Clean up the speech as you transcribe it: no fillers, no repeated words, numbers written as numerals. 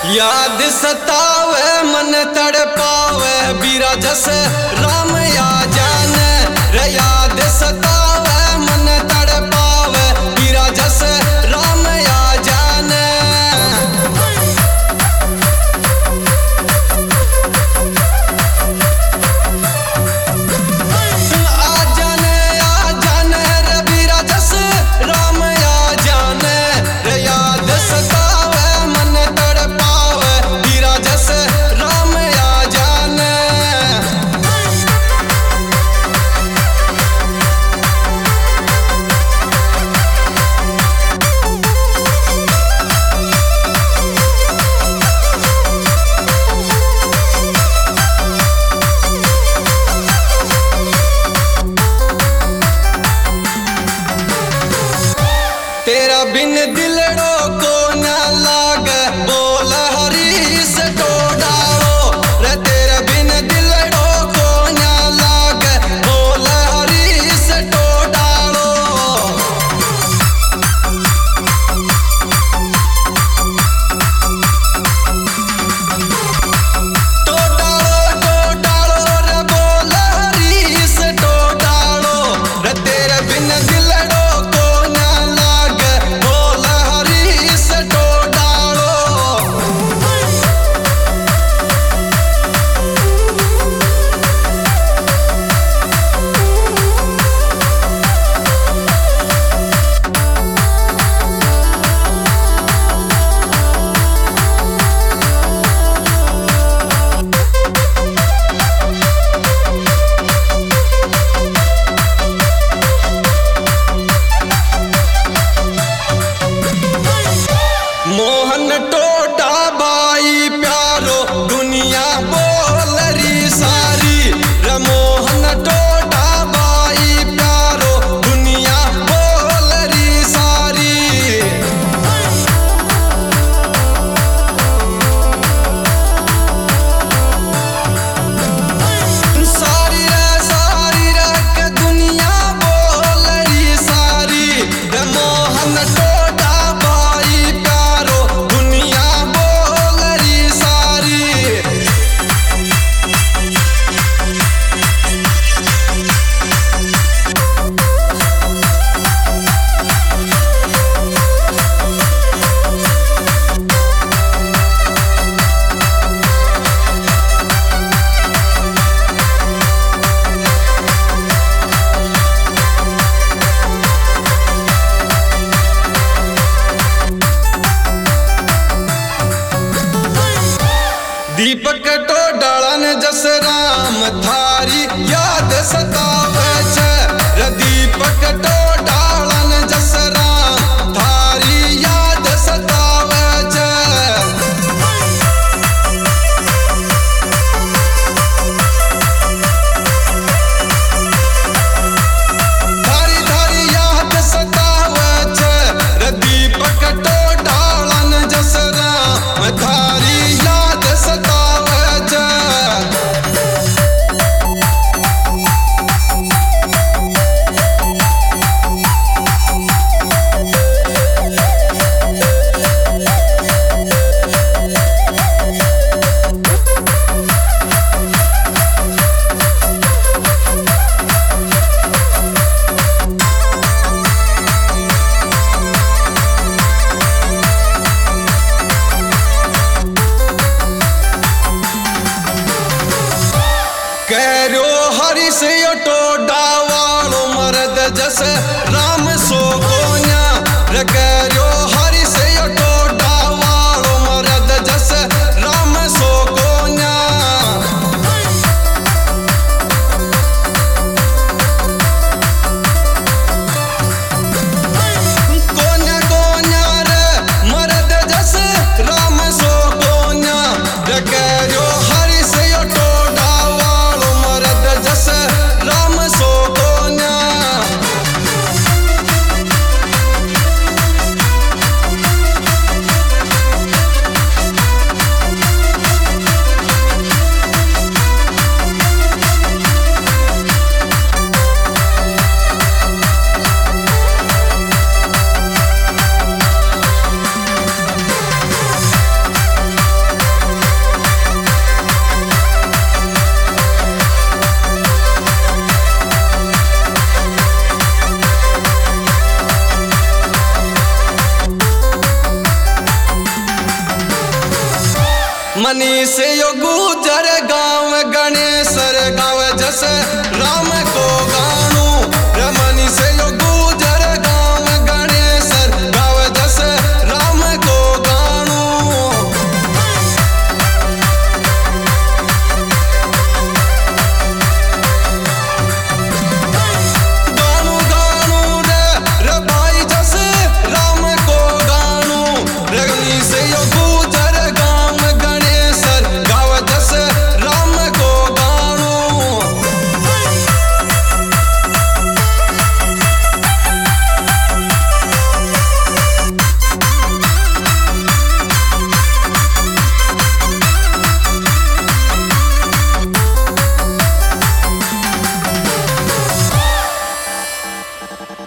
याद सतावे मन तड़पावे बीरा जस राम या जाने रे। याद सतावे मन तड़पावे बीरा जस राम या जाने। आ जाने रे बीरा जस राम या जाने रे। याद सतावे मन तड़पावे बीरा जस राम या जाने। तेरा बिन दिलड़ो को न लागे बोल हरी से तो डालो रे। तेरा बिन दिलड़ो को न लागे बोल हरी से तो डालो। तो डालो रे बोल हरी से तो डालो रे। तेरे बिन दिलड़ो को न लागे बोल हरी से तो डालो। मोहन टोटा बाई प्यारो दुनिया बोल री सारी रे। मोहन टोटा बाई प्यारो दुनिया बोल री सारी। सारी रे के दुनिया बोल री सारी रे। मोहन टोटा बाई प्यारो दुनिया बोल री सारी। दीपक तो डालन जस राम थारी याद सतावे छे रे। दीपक तो डालन जस राम थारी याद सतावे छे। थारी याद सतावे छे रे। दीपक तो डालन जस राम थारी याद सतावे छे। करो हरि से तो डावालो मर्द जस राम सो कोन्या रे। करो हरि से तो डावालो मर्द जस राम सो कोन्या। कोन्या रे मर्द जस राम सो कोन्या रे। करो हरि से तो डावालो मर्द जस राम सो कोन्या। मनीष यो गुजर गाँव